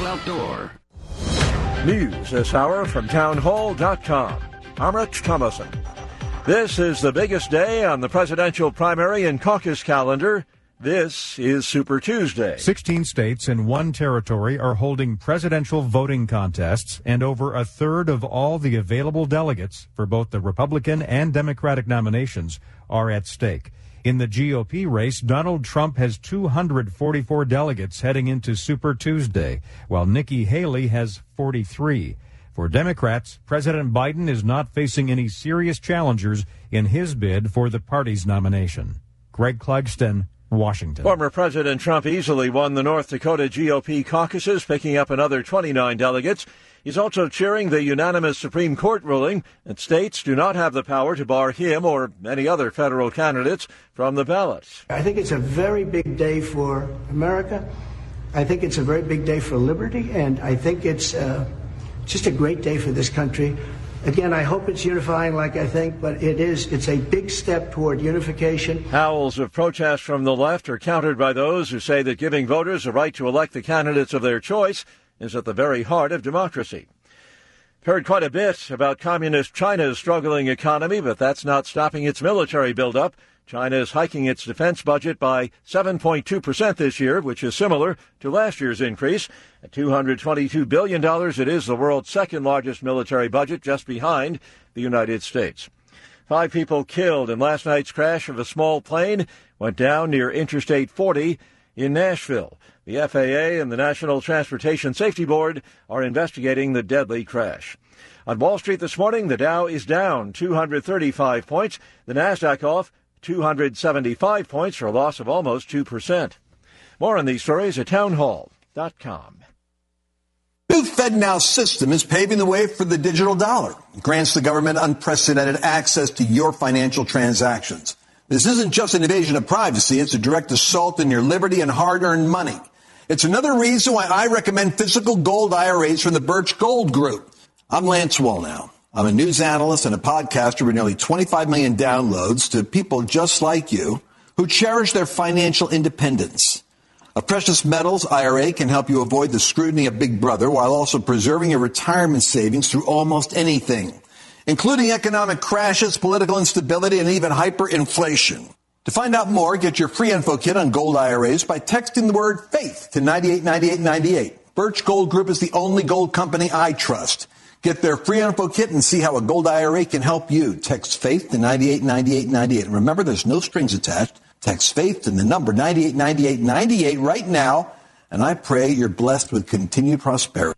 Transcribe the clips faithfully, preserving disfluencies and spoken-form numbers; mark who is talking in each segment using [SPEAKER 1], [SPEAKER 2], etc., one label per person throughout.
[SPEAKER 1] Outdoor.
[SPEAKER 2] News this hour from town hall dot com. I'm Rich Thomason. This is the biggest day on the presidential primary and caucus calendar. This is Super Tuesday.
[SPEAKER 3] sixteen states and one territory are holding presidential voting contests, and over a third of all the available delegates for both the Republican and Democratic nominations are at stake. In the G O P race, Donald Trump has two hundred forty-four delegates heading into Super Tuesday, while Nikki Haley has forty-three. For Democrats, President Biden is not facing any serious challengers in his bid for the party's nomination. Greg Clugston, Washington.
[SPEAKER 2] Former President Trump easily won the North Dakota G O P caucuses, picking up another twenty-nine delegates. He's also cheering the unanimous Supreme Court ruling that states do not have the power to bar him or any other federal candidates from the ballot.
[SPEAKER 4] I think it's a very big day for America. I think it's a very big day for liberty, and I think it's uh, just a great day for this country. Again, I hope it's unifying like I think, but it is. It's a big step toward unification.
[SPEAKER 2] Howls of protest from the left are countered by those who say that giving voters a right to elect the candidates of their choice is at the very heart of democracy. Heard quite a bit about communist China's struggling economy, but that's not stopping its military buildup. China is hiking its defense budget by seven point two percent this year, which is similar to last year's increase. At two hundred twenty-two billion dollars, it is the world's second largest military budget, just behind the United States. Five people killed in last night's crash of a small plane went down near Interstate forty in Nashville. The F A A and the National Transportation Safety Board are investigating the deadly crash. On Wall Street this morning, the Dow is down two hundred thirty-five points. The Nasdaq off two hundred seventy-five points for a loss of almost two percent. More on these stories at town hall dot com.
[SPEAKER 5] New FedNow system is paving the way for the digital dollar. It grants the government unprecedented access to your financial transactions. This isn't just an invasion of privacy. It's a direct assault on your liberty and hard-earned money. It's another reason why I recommend physical gold I R As from the Birch Gold Group. I'm Lance Wallnau. I'm a news analyst and a podcaster with nearly twenty-five million downloads to people just like you who cherish their financial independence. A precious metals I R A can help you avoid the scrutiny of Big Brother while also preserving your retirement savings through almost anything, including economic crashes, political instability, and even hyperinflation. To find out more, get your free info kit on gold I R As by texting the word FAITH to nine eight nine eight nine eight. Birch Gold Group is the only gold company I trust. Get their free info kit and see how a gold I R A can help you. Text FAITH to nine eight nine eight nine eight. And remember, there's no strings attached. Text FAITH to the number nine eight nine eight nine eight right now, and I pray you're blessed with continued prosperity.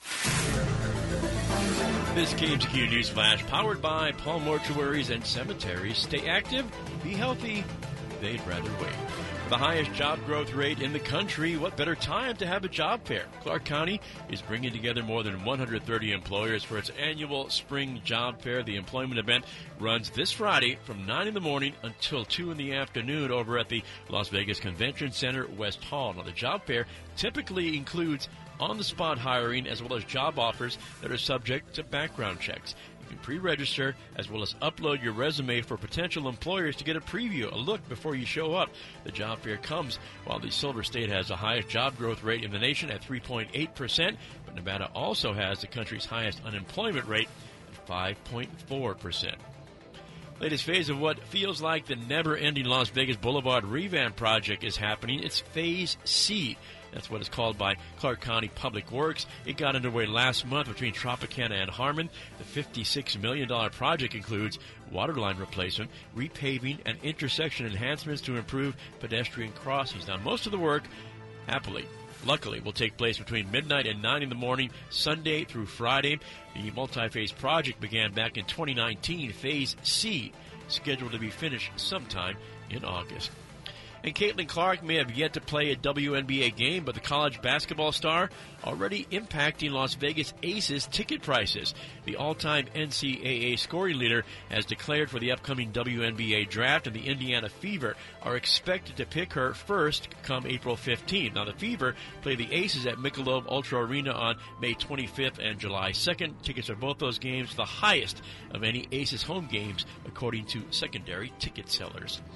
[SPEAKER 6] This K M T Q News Flash, powered by Paul Mortuaries and Cemeteries. Stay active, be healthy, they'd rather wait. The highest job growth rate in the country, what better time to have a job fair? Clark County is bringing together more than one hundred thirty employers for its annual spring job fair. The employment event runs this Friday from nine in the morning until two in the afternoon over at the Las Vegas Convention Center West Hall. Now, the job fair typically includes on-the-spot hiring as well as job offers that are subject to background checks. You can pre-register as well as upload your resume for potential employers to get a preview, a look before you show up. The job fair comes while the Silver State has the highest job growth rate in the nation at three point eight percent, but Nevada also has the country's highest unemployment rate at five point four percent. Latest phase of what feels like the never-ending Las Vegas Boulevard revamp project is happening. It's Phase C. That's what it's called by Clark County Public Works. It got underway last month between Tropicana and Harmon. The fifty-six million dollars project includes waterline replacement, repaving, and intersection enhancements to improve pedestrian crossings. Now, most of the work, happily, luckily, will take place between midnight and nine in the morning, Sunday through Friday. The multi-phase project began back in twenty nineteen. Phase C, scheduled to be finished sometime in August. And Caitlin Clark may have yet to play a W N B A game, but the college basketball star already impacting Las Vegas Aces ticket prices. The all-time N C double A scoring leader has declared for the upcoming W N B A draft, and the Indiana Fever are expected to pick her first come April fifteenth. Now, the Fever play the Aces at Michelob Ultra Arena on May twenty-fifth and July second. Tickets for both those games the highest of any Aces home games, according to secondary ticket sellers.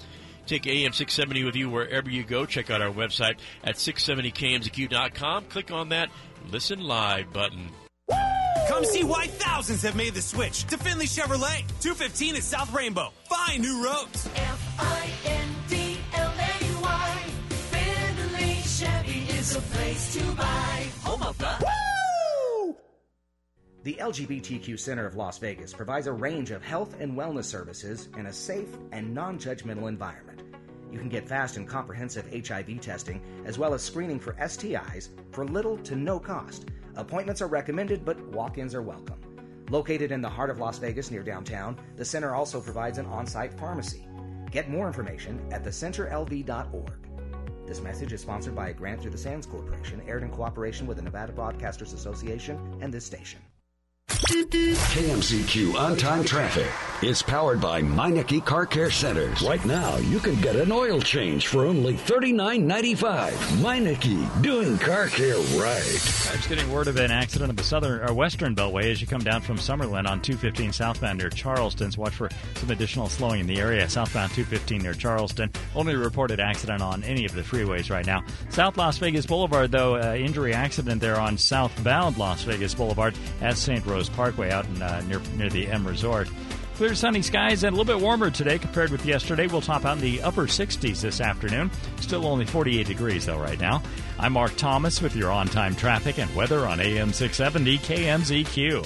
[SPEAKER 6] Take A M six seventy with you wherever you go. Check out our website at six seventy K M Z Q dot com. Click on that Listen Live button.
[SPEAKER 1] Come see why thousands have made the switch to Finley Chevrolet. two fifteen at South Rainbow. Find new roads.
[SPEAKER 7] F I N D L A Y. Finley Chevy is a place to buy. Home of the... Woo!
[SPEAKER 8] The L G B T Q Center of Las Vegas provides a range of health and wellness services in a safe and non-judgmental environment. You can get fast and comprehensive H I V testing as well as screening for S T Is for little to no cost. Appointments are recommended, but walk-ins are welcome. Located in the heart of Las Vegas near downtown, the center also provides an on-site pharmacy. Get more information at the center L V dot org. This message is sponsored by a grant through the Sands Corporation, aired in cooperation with the Nevada Broadcasters Association and this station.
[SPEAKER 9] K M Z Q On-Time Traffic is powered by Meineke Car Care Centers. Right now, you can get an oil change for only thirty-nine ninety-five. Meineke, doing car care right.
[SPEAKER 10] I'm just getting word of an accident on the southern or western beltway as you come down from Summerlin on two fifteen southbound near Charleston's. Watch for some additional slowing in the area. Southbound two fifteen near Charleston. Only reported accident on any of the freeways right now. South Las Vegas Boulevard, though, uh, injury accident there on southbound Las Vegas Boulevard at Saint Rose Parkway out in, uh, near near the M Resort. Clear sunny skies and a little bit warmer today compared with yesterday. We'll top out in the upper sixties this afternoon. Still only forty-eight degrees, though, right now. I'm Mark Thomas with your on-time traffic and weather on A M six seventy K M Z Q.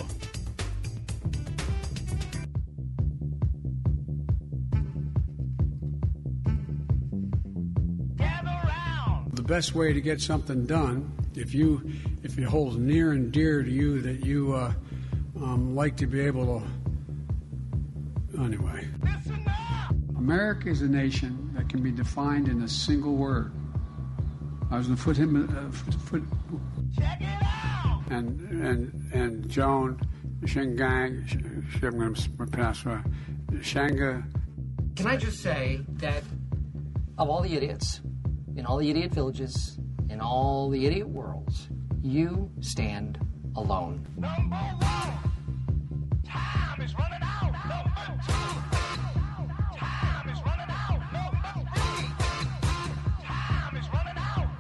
[SPEAKER 11] The best way to get something done, if you if it holds near and dear to you that you uh, um, like to be able to... Anyway, America is a nation that can be defined in a single word. I was going to put him, uh, foot, foot, check it out. And and and Joan Shengang, I'm going to pronounce her, Shanga.
[SPEAKER 12] Can I just say that of all the idiots in all the idiot villages in all the idiot worlds, you stand alone.
[SPEAKER 7] Number one, time is running out. Number two, time is running out. Number three, time is running out.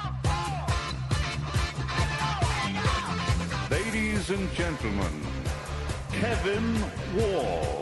[SPEAKER 7] Number four.
[SPEAKER 13] Ladies and gentlemen, Kevin Wall.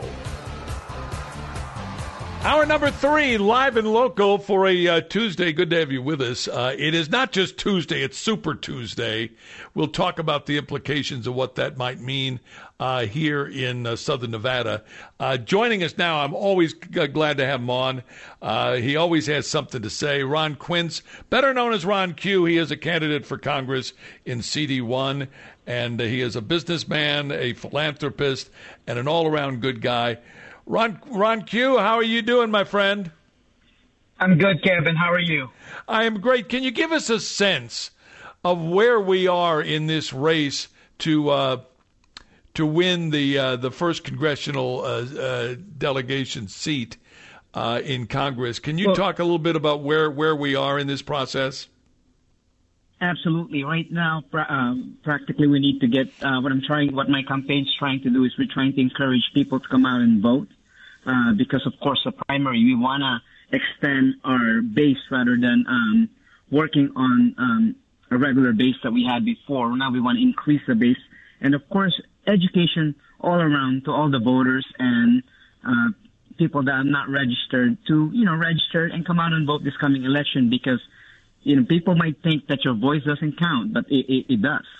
[SPEAKER 14] Hour number three, live and local for a uh, Tuesday. Good to have you with us. Uh, it is not just Tuesday, it's Super Tuesday. We'll talk about the implications of what that might mean uh, here in uh, Southern Nevada. Uh, joining us now, I'm always g- glad to have him on. Uh, he always has something to say. Ron Quince, better known as Ron Q. He is a candidate for Congress in C D one, and uh, he is a businessman, a philanthropist, and an all-around good guy. Ron, Ron Q, how are you doing, my friend?
[SPEAKER 15] I'm good, Kevin. How are you?
[SPEAKER 14] I am great. Can you give us a sense of where we are in this race to uh, to win the uh, the first congressional uh, uh, delegation seat uh, in Congress? Can you well, talk a little bit about where, where we are in this process?
[SPEAKER 15] Absolutely. Right now, um, practically, we need to get uh, what I'm trying. What my campaign's trying to do is we're trying to encourage people to come out and vote. Uh, because, of course, the primary, we want to extend our base rather than um, working on um, a regular base that we had before. Now we want to increase the base. And, of course, education all around to all the voters and uh, people that are not registered to, you know, register and come out and vote this coming election because, you know, people might think that your voice doesn't count, but it, it, it does.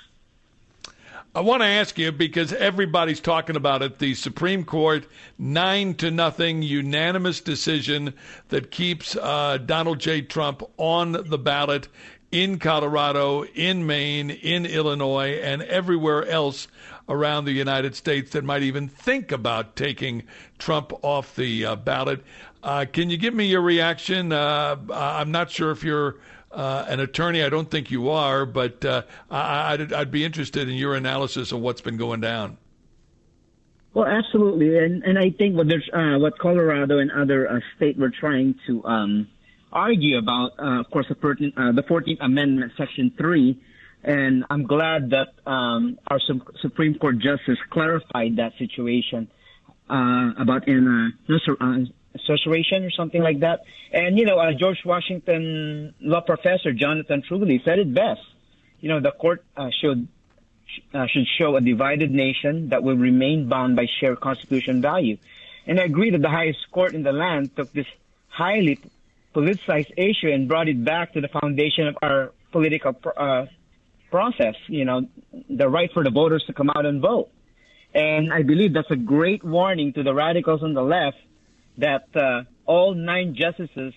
[SPEAKER 14] I want to ask you, because everybody's talking about it, the Supreme Court, nine to nothing, unanimous decision that keeps uh, Donald J. Trump on the ballot in Colorado, in Maine, in Illinois, and everywhere else around the United States that might even think about taking Trump off the uh, ballot. Uh, can you give me your reaction? Uh, I'm not sure if you're Uh, an attorney. I don't think you are, but uh, I, I'd, I'd be interested in your analysis of what's been going down.
[SPEAKER 15] Well, absolutely, and and I think what there's uh, what Colorado and other uh, states were trying to um, argue about, uh, of course, the fourteenth, uh, the fourteenth Amendment, Section three, and I'm glad that um, our Supreme Court justice clarified that situation uh, about in uh, situation or something like that. And, you know, uh, George Washington law professor Jonathan Trulli said it best. You know, the court uh, should uh, should show a divided nation that will remain bound by shared constitutional value. And I agree that the highest court in the land took this highly politicized issue and brought it back to the foundation of our political uh, process, you know, the right for the voters to come out and vote. And I believe that's a great warning to the radicals on the left that uh, all nine justices,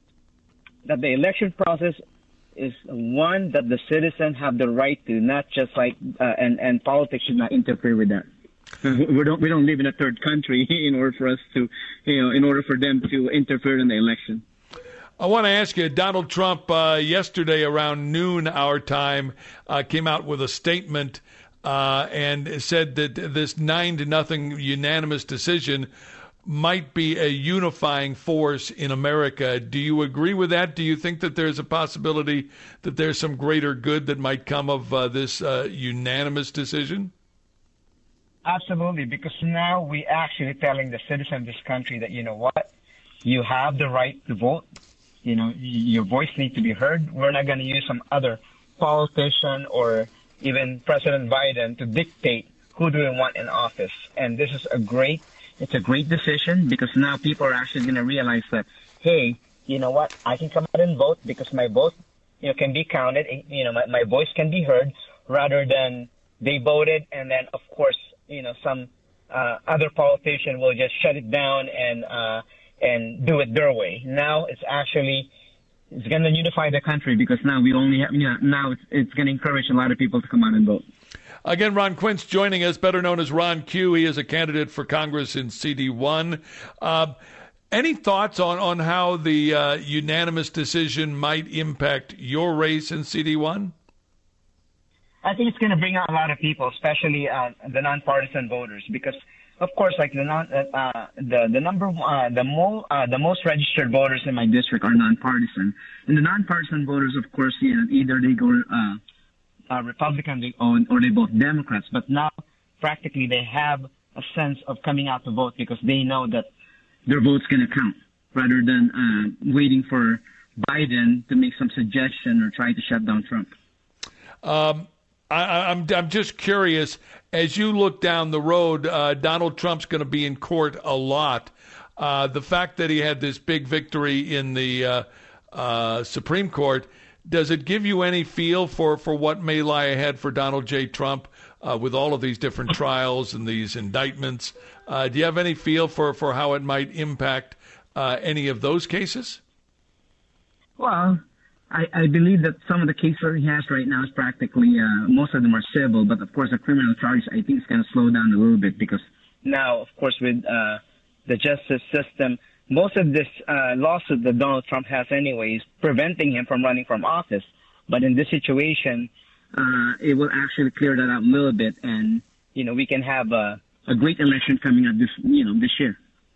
[SPEAKER 15] that the election process is one that the citizens have the right to, not just like, uh, and, and politics should not interfere with that. We don't, we don't live in a third country in order for us to, you know, in order for them to interfere in the election.
[SPEAKER 14] I want to ask you, Donald Trump uh, yesterday around noon our time uh, came out with a statement uh, and said that this nine to nothing unanimous decision might be a unifying force in America. Do you agree with that? Do you think that there's a possibility that there's some greater good that might come of uh, this uh, unanimous decision?
[SPEAKER 15] Absolutely, because now we actually telling the citizens of this country that, you know what, you have the right to vote. You know, your voice needs to be heard. We're not going to use some other politician or even President Biden to dictate who do we want in office. And this is a great, it's a great decision because now people are actually going to realize that, hey, you know what, I can come out and vote because my vote, you know, can be counted. You know, my, my voice can be heard rather than they voted and then, of course, you know, some uh, other politician will just shut it down and uh, and do it their way. Now it's actually it's going to unify the country because now we only have, you know, now it's, it's going to encourage a lot of people to come out and vote.
[SPEAKER 14] Again, Ron Quince joining us, better known as Ron Q. He is a candidate for Congress in C D one. Uh, any thoughts on, on how the uh, unanimous decision might impact your race in C D one?
[SPEAKER 15] I think it's going to bring out a lot of people, especially uh, the nonpartisan voters, because, of course, like the non, uh, the the number uh, the mo uh, the most registered voters in my district are nonpartisan, and the nonpartisan voters, of course, you know, either they go uh, uh, Republican they own, or they vote Democrats. But now, practically, they have a sense of coming out to vote because they know that their vote's going to count, rather than uh, waiting for Biden to make some suggestion or try to shut down Trump.
[SPEAKER 14] Um. I, I'm I'm just curious, as you look down the road, uh, Donald Trump's going to be in court a lot. Uh, the fact that he had this big victory in the uh, uh, Supreme Court, does it give you any feel for, for what may lie ahead for Donald J. Trump uh, with all of these different trials and these indictments? Uh, do you have any feel for, for how it might impact uh, any of those cases?
[SPEAKER 15] Well, I, I believe that some of the cases he has right now is practically, uh, most of them are civil, but of course the criminal charges I think is going to slow down a little bit because now, of course, with uh, the justice system, most of this uh, lawsuit that Donald Trump has anyway is preventing him from running from office. But in this situation, uh, it will actually clear that out a little bit, and you know we can have a, a great election coming up this you know this year.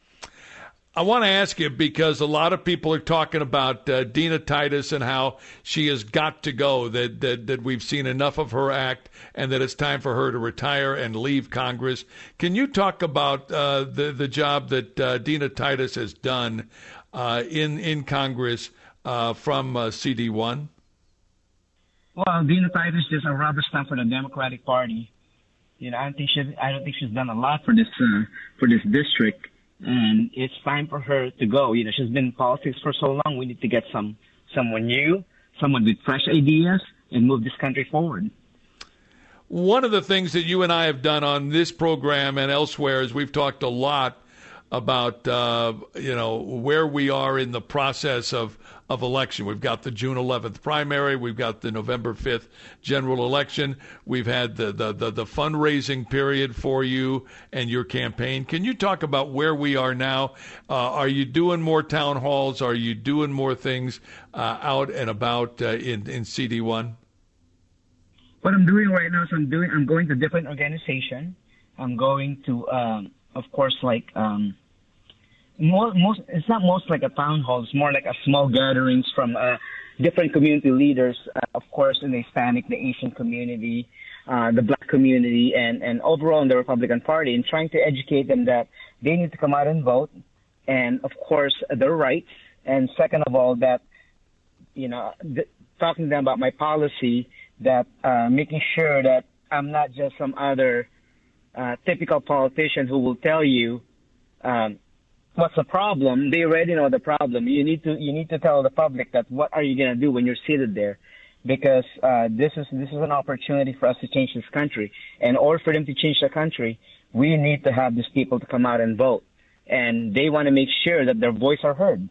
[SPEAKER 14] I want to ask you because a lot of people are talking about uh, Dina Titus and how she has got to go, that, that that we've seen enough of her act and that it's time for her to retire and leave Congress. Can you talk about uh, the, the job that uh, Dina Titus has done uh, in, in Congress uh, from uh, C D one?
[SPEAKER 15] Well, Dina Titus is a rubber stamp for the Democratic Party. You know, I don't think she I don't think she's done a lot for this uh, for this district. And it's time for her to go. You know, she's been in politics for so long. We need to get some someone new, someone with fresh ideas, and move this country forward.
[SPEAKER 14] One of the things that you and I have done on this program and elsewhere is we've talked a lot about, uh, you know, where we are in the process of, of election. We've got the June eleventh primary. We've got the November fifth general election. We've had the, the, the, the fundraising period for you and your campaign. Can you talk about where we are now? Uh, are you doing more town halls? Are you doing more things uh, out and about uh, in, in C D one?
[SPEAKER 15] What I'm doing right now is I'm doing, I'm going to different organizations. I'm going to, um, of course, like, um, most, most, it's not most like a town hall. It's more like a small gatherings from uh, different community leaders, uh, of course, in the Hispanic, the Asian community, uh, the Black community, and, and overall in the Republican Party, and trying to educate them that they need to come out and vote, and of course their rights. And second of all, that you know, th- talking to them about my policy, that uh, making sure that I'm not just some other uh, typical politician who will tell you um, what's the problem. They already know the problem. You need to you need to tell the public that what are you going to do when you're seated there, because uh, this is this is an opportunity for us to change this country. And in order for them to change the country, we need to have these people to come out and vote, and they want to make sure that their voice are heard.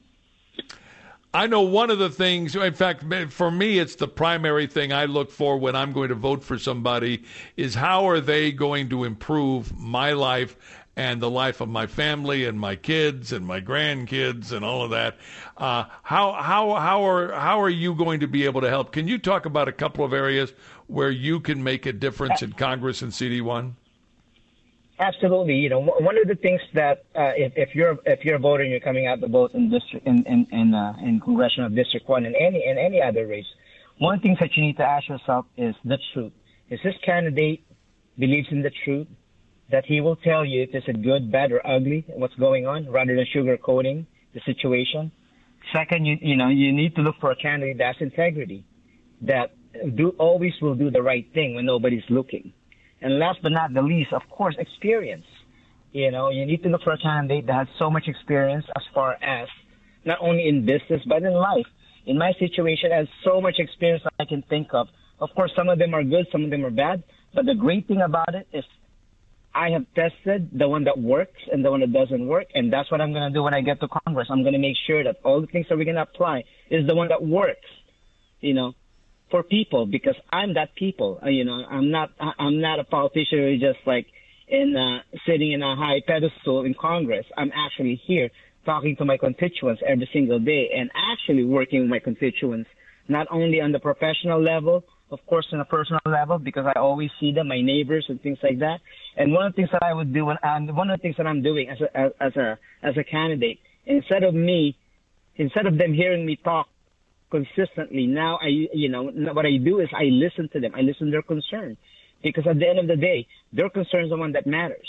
[SPEAKER 14] I know one of the things, in fact, for me, it's the primary thing I look for when I'm going to vote for somebody is how are they going to improve my life and the life of my family and my kids and my grandkids and all of that. Uh, how how how are how are you going to be able to help? Can you talk about a couple of areas where you can make a difference in Congress and C D one?
[SPEAKER 15] Absolutely. You know, one of the things that uh, if, if you're if you're a voter and you're coming out to vote in district in in in, uh, in congressional district one and any in any other race, one thing that you need to ask yourself is the truth. Is this candidate believes in the truth, that he will tell you if it's a good, bad, or ugly, what's going on, rather than sugarcoating the situation? Second, you you know you need to look for a candidate that's integrity, that do always will do the right thing when nobody's looking. And last but not the least, of course, experience. You know, you need to look for a candidate that has so much experience as far as not only in business, but in life. In my situation, I have so much experience that I can think of. Of course, some of them are good, some of them are bad. But the great thing about it is I have tested the one that works and the one that doesn't work. And that's what I'm going to do when I get to Congress. I'm going to make sure that all the things that we're going to apply is the one that works, you know, for people, because I'm that people. Uh, you know, I'm not I'm not a politician who's just like in uh, sitting in a high pedestal in Congress. I'm actually here talking to my constituents every single day and actually working with my constituents, not only on the professional level, of course, on a personal level, because I always see them, my neighbors and things like that. And one of the things that I would do, when, and one of the things that I'm doing as a as a as a candidate, instead of me, instead of them hearing me talk consistently, now I, you know, what I do is I listen to them. I listen to their concern, because at the end of the day, their concern is the one that matters.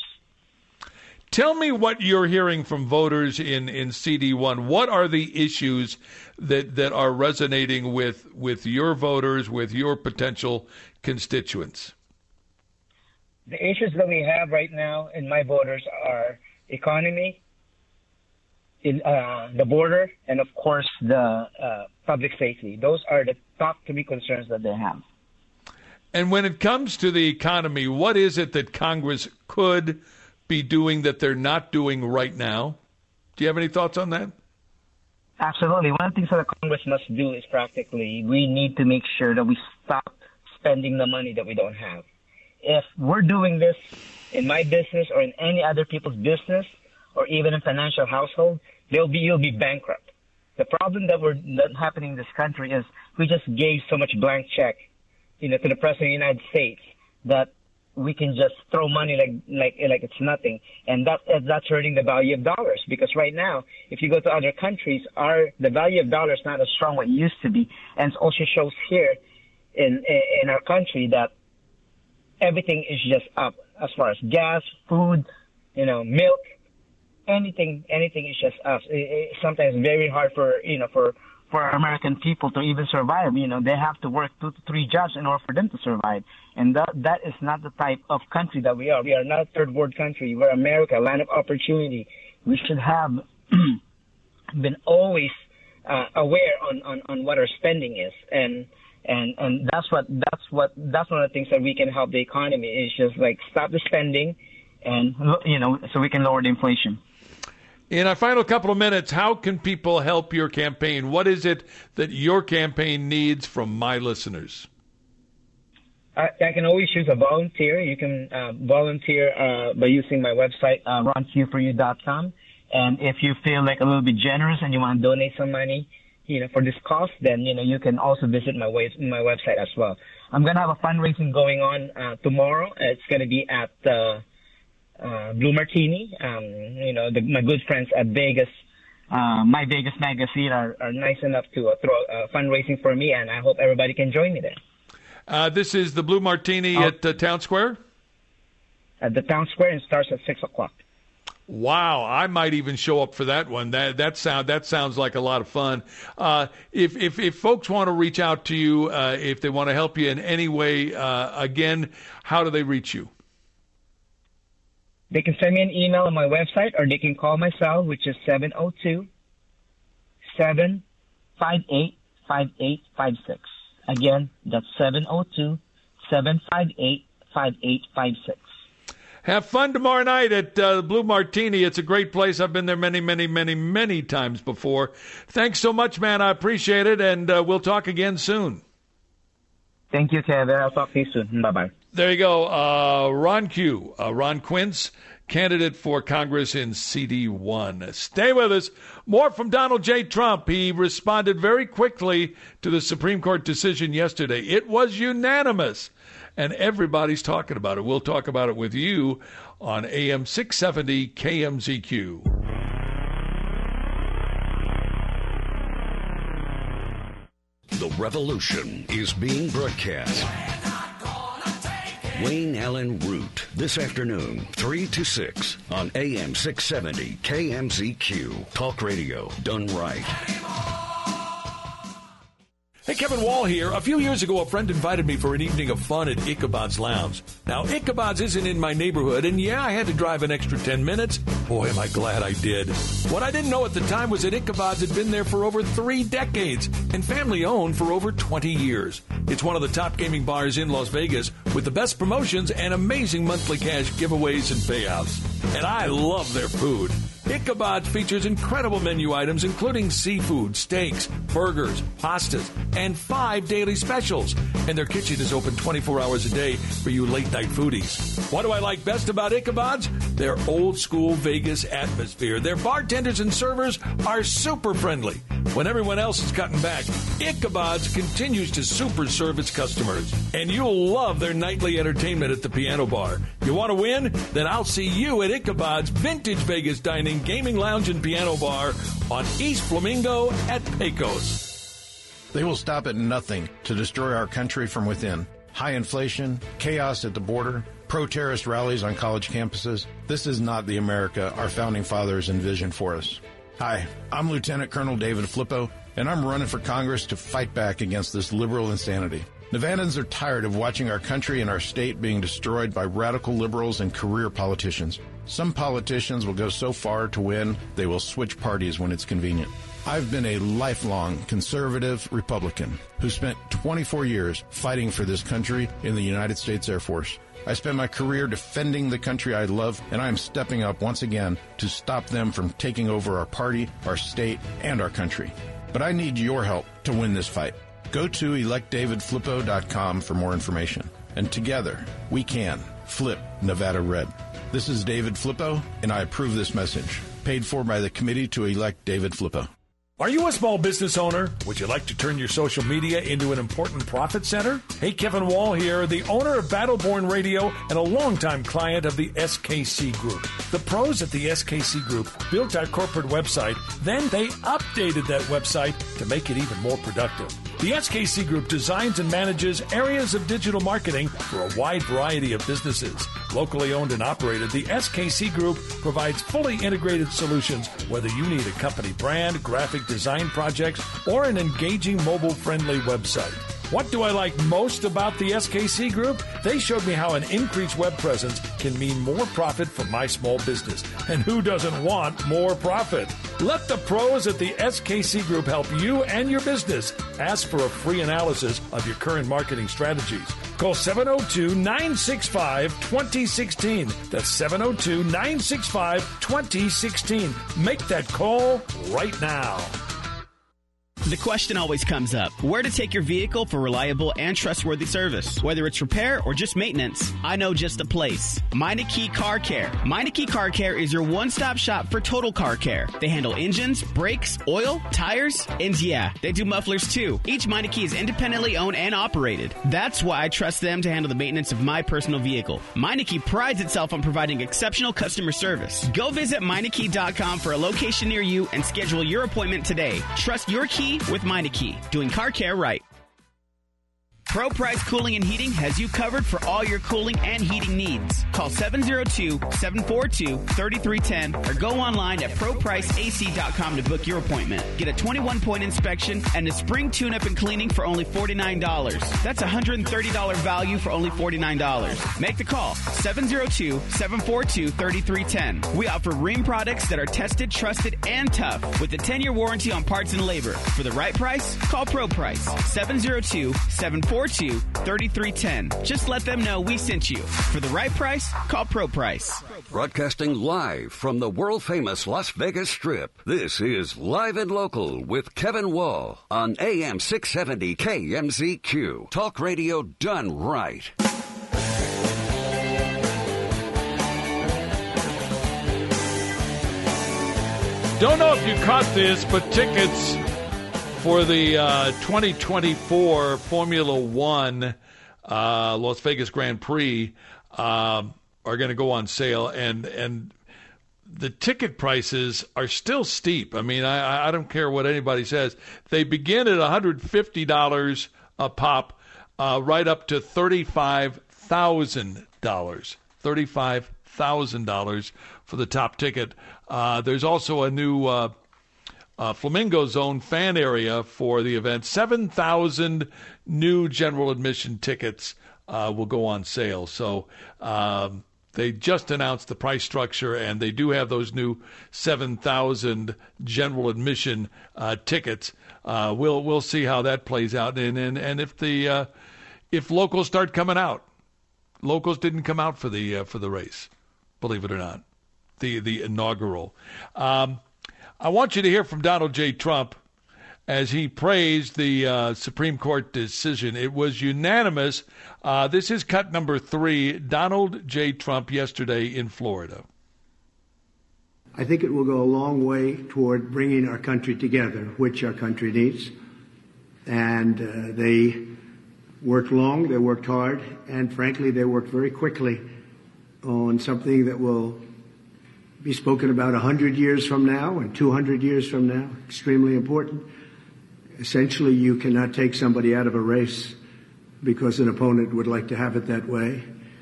[SPEAKER 14] Tell me what you're hearing from voters in, in C D one. What are the issues that, that are resonating with, with your voters, with your potential constituents?
[SPEAKER 15] The issues that we have right now in my voters are economy, in uh, the border, and of course the uh, public safety. Those are the top three concerns that they have.
[SPEAKER 14] And when it comes to the economy, what is it that Congress could be doing that they're not doing right now? Do you have any thoughts on that?
[SPEAKER 15] Absolutely. One of the things that the Congress must do is practically we need to make sure that we stop spending the money that we don't have. If we're doing this in my business or in any other people's business or even in financial household, they'll be you'll be bankrupt. The problem that we're that happening in this country is we just gave so much blank check, you know, to the President of the United States that we can just throw money like like like it's nothing, and that that's hurting the value of dollars. Because right now, if you go to other countries, our the value of dollars is not as strong what it used to be, and it also shows here in in our country that everything is just up as far as gas, food, you know, milk. Anything, anything is just us. It, it's sometimes very hard for, you know, for, for American people to even survive. You know, they have to work two to three jobs in order for them to survive. And that, that is not the type of country that we are. We are not a third world country. We're America, a land of opportunity. We should have been always uh, aware on, on, on what our spending is. And, and, and that's what, that's what, that's one of the things that we can help the economy is just like stop the spending and, you know, so we can lower the inflation.
[SPEAKER 14] In our final couple of minutes, how can people help your campaign? What is it that your campaign needs from my listeners?
[SPEAKER 15] I, I can always choose a volunteer. You can uh, volunteer uh, by using my website, uh, ron q for you dot com. And if you feel like a little bit generous and you want to donate some money, you know, for this cause, then, you know, you can also visit my, way, my website as well. I'm going to have a fundraising going on uh, tomorrow. It's going to be at uh, Uh, Blue Martini. Um, you know, the, my good friends at Vegas, uh, My Vegas Magazine are, are nice enough to uh, throw uh, fundraising for me, and I hope everybody can join me there.
[SPEAKER 14] Uh, this is the Blue Martini
[SPEAKER 15] oh.
[SPEAKER 14] at uh, Town Square?
[SPEAKER 15] At the Town Square, and starts at six o'clock.
[SPEAKER 14] Wow, I might even show up for that one. That that sound that sounds like a lot of fun. Uh, if if if folks want to reach out to you, uh, if they want to help you in any way, uh, again, how do they reach you?
[SPEAKER 15] They can send me an email on my website, or they can call my cell, which is seven oh two, seven five eight, five eight five six. Again, that's seven oh two, seven five eight, five eight five six.
[SPEAKER 14] Have fun tomorrow night at uh, Blue Martini. It's a great place. I've been there many, many, many, many times before. Thanks so much, man. I appreciate it, and uh, we'll talk again soon.
[SPEAKER 15] Thank you, Kevin. I'll talk to you soon. Bye-bye.
[SPEAKER 14] There you go. Uh, Ron Q, uh, Ron Quince, candidate for Congress in C D one. Stay with us. More from Donald J. Trump. He responded very quickly to the Supreme Court decision yesterday. It was unanimous, and everybody's talking about it. We'll talk about it with you on A M six seventy K M Z Q.
[SPEAKER 9] The revolution is being broadcast. Wayne Allen Root, this afternoon, three to six on A M six seventy K M Z Q. Talk radio done right.
[SPEAKER 16] Hey, Kevin Wall here. A few years ago, a friend invited me for an evening of fun at Ichabod's Lounge. Now, Ichabod's isn't in my neighborhood, and yeah, I had to drive an extra ten minutes. Boy, am I glad I did. What I didn't know at the time was that Ichabod's had been there for over three decades and family-owned for over twenty years. It's one of the top gaming bars in Las Vegas with the best promotions and amazing monthly cash giveaways and payouts. And I love their food. Ichabod's features incredible menu items, including seafood, steaks, burgers, pastas, and five daily specials. And their kitchen is open twenty-four hours a day for you late-night foodies. What do I like best about Ichabod's? Their old-school Vegas atmosphere. Their bartenders and servers are super friendly. When everyone else is cutting back, Ichabod's continues to super serve its customers. And you'll love their nightly entertainment at the piano bar. You want to win? Then I'll see you at Ichabod's Vintage Vegas Dining, Gaming Lounge, and Piano Bar on East Flamingo at Pecos.
[SPEAKER 17] They will stop at nothing to destroy our country from within. High inflation, chaos at the border, pro-terrorist rallies on college campuses. This is not the America our founding fathers envisioned for us. Hi, I'm Lieutenant Colonel David Flippo, and I'm running for Congress to fight back against this liberal insanity. Nevadans are tired of watching our country and our state being destroyed by radical liberals and career politicians. Some politicians will go so far to win, they will switch parties when it's convenient. I've been a lifelong conservative Republican who spent twenty-four years fighting for this country in the United States Air Force. I spent my career defending the country I love, and I am stepping up once again to stop them from taking over our party, our state, and our country. But I need your help to win this fight. Go to elect david flippo dot com for more information. And together, we can flip Nevada red. This is David Flippo, and I approve this message. Paid for by the Committee to Elect David Flippo.
[SPEAKER 16] Are you a small business owner? Would you like to turn your social media into an important profit center? Hey, Kevin Wall here, the owner of Battleborn Radio and a longtime client of the S K C Group. The pros at the S K C Group built our corporate website, then they updated that website to make it even more productive. The S K C Group designs and manages areas of digital marketing for a wide variety of businesses. Locally owned and operated, the S K C Group provides fully integrated solutions, whether you need a company brand, graphic design projects, or an engaging mobile-friendly website. What do I like most about the S K C Group? They showed me how an increased web presence can mean more profit for my small business. And who doesn't want more profit? Let the pros at the S K C Group help you and your business. Ask for a free analysis of your current marketing strategies. Call seven oh two, nine six five, two oh one six. That's seven oh two, nine six five, two oh one six. Make that call right now.
[SPEAKER 18] The question always comes up, where to take your vehicle for reliable and trustworthy service. Whether it's repair or just maintenance, I know just a place. Meineke Car Care. Meineke Car Care is your one-stop shop for total car care. They handle engines, brakes, oil, tires, and yeah, they do mufflers too. Each Meineke is independently owned and operated. That's why I trust them to handle the maintenance of my personal vehicle. Meineke prides itself on providing exceptional customer service. Go visit Meineke dot com for a location near you and schedule your appointment today. Trust your key with Meineke, doing car care right. Pro Price Cooling and Heating has you covered for all your cooling and heating needs. Call seven oh two, seven four two, three three one oh or go online at pro price a c dot com to book your appointment. Get a twenty-one point inspection and a spring tune-up and cleaning for only forty-nine dollars. That's a one hundred thirty dollars value for only forty-nine dollars. Make the call, seven oh two, seven four two, three three one oh. We offer Rheem products that are tested, trusted, and tough with a ten-year warranty on parts and labor. For the right price, call Pro Price, seven oh two, seven four two, three three one oh. Just let them know we sent you. For the right price, call Pro Price.
[SPEAKER 9] Broadcasting live from the world-famous Las Vegas Strip, this is Live and Local with Kevin Wall on A M six seventy K M Z Q. Talk radio done right.
[SPEAKER 14] Don't know if you caught this, but tickets for the uh, twenty twenty-four Formula One uh, Las Vegas Grand Prix uh, are going to go on sale, and and the ticket prices are still steep. I mean, I, I don't care what anybody says. They begin at one hundred fifty dollars a pop, uh, right up to thirty-five thousand dollars. thirty-five thousand dollars for the top ticket. Uh, there's also a new uh, uh, Flamingo Zone fan area for the event. seven thousand new general admission tickets uh, will go on sale. So um, they just announced the price structure, and they do have those new seven thousand general admission uh, tickets. Uh, we'll we'll see how that plays out, and and, and if the uh, if locals start coming out. Locals didn't come out for the uh, for the race, believe it or not. The the inaugural. Um, I want you to hear from Donald J. Trump as he praised the uh, Supreme Court decision. It was unanimous. Uh, this is cut number three. Donald J. Trump yesterday in Florida.
[SPEAKER 4] I think it will go a long way toward bringing our country together, which our country needs. And uh, they worked long, they worked hard, and frankly, they worked very quickly on something that will be spoken about one hundred years from now and two hundred years from now. Extremely important. Essentially, you cannot take somebody out of a race because an opponent would like to have it that way.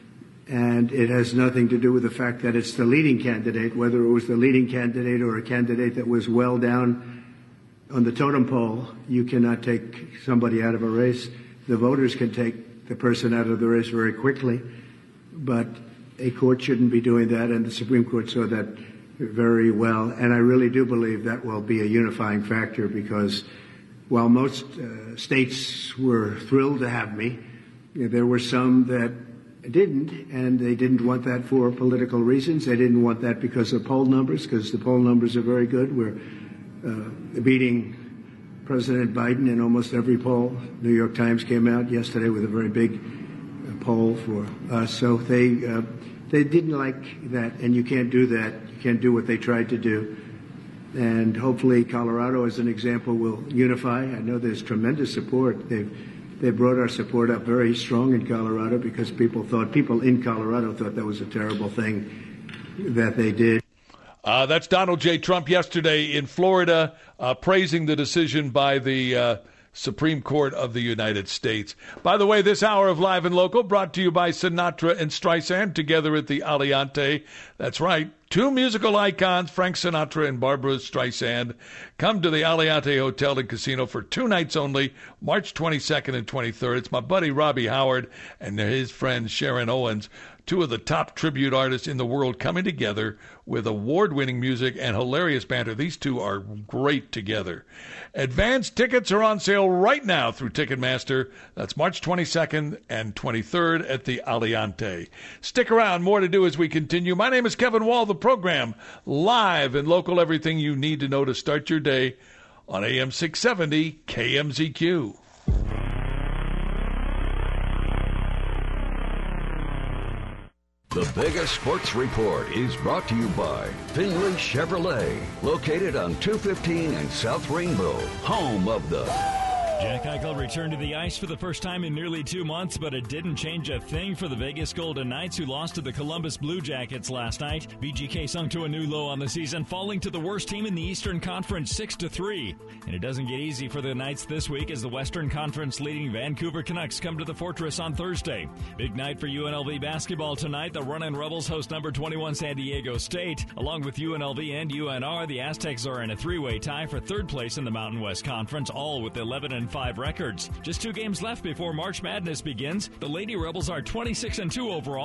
[SPEAKER 4] And it has nothing to do with the fact that it's the leading candidate, whether it was the leading candidate or a candidate that was well down on the totem pole. You cannot take somebody out of a race. The voters can take the person out of the race very quickly, but a court shouldn't be doing that, and the Supreme Court saw that very well. And I really do believe that will be a unifying factor, because while most uh, states were thrilled to have me, you know, there were some that didn't, and they didn't want that for political reasons. They didn't want that because of poll numbers, because the poll numbers are very good. We're uh, beating President Biden in almost every poll. New York Times came out yesterday with a very big uh, poll for us. So they uh, they didn't like that, and you can't do that. You can't do what they tried to do. And hopefully Colorado, as an example, will unify. I know there's tremendous support. They've they brought our support up very strong in Colorado, because people thought, people in Colorado thought that was a terrible thing that they did.
[SPEAKER 14] Uh, that's Donald J. Trump yesterday in Florida, uh, praising the decision by the uh, Supreme Court of the United States. By the way, this hour of Live and Local brought to you by Sinatra and Streisand, together at the Aliante. That's right, two musical icons, Frank Sinatra and Barbara Streisand, come to the Aliante Hotel and Casino for two nights only, March twenty-second and twenty-third. It's my buddy Robbie Howard and his friend Sharon Owens, two of the top tribute artists in the world, coming together with award-winning music and hilarious banter. These two are great together. Advance tickets are on sale right now through Ticketmaster. That's March twenty-second and twenty-third at the Aliante. Stick around. More to do as we continue. My name is Kevin Wall. The program, Live and Local, everything you need to know to start your day on A M six seventy K M Z Q.
[SPEAKER 9] The Vegas Sports Report is brought to you by Finley Chevrolet, located on two fifteen and South Rainbow, home of the
[SPEAKER 10] Jack Eichel returned to the ice for the first time in nearly two months, but it didn't change a thing for the Vegas Golden Knights, who lost to the Columbus Blue Jackets last night. V G K sunk to a new low on the season, falling to the worst team in the Eastern Conference six to three. And it doesn't get easy for the Knights this week as the Western Conference leading Vancouver Canucks come to the Fortress on Thursday. Big night for U N L V basketball tonight. The Runnin' Rebels host number twenty-one San Diego State. Along with U N L V and U N R, the Aztecs are in a three-way tie for third place in the Mountain West Conference, all with eleven and five records. Just two games left before March Madness begins. The Lady Rebels are twenty-six and two overall.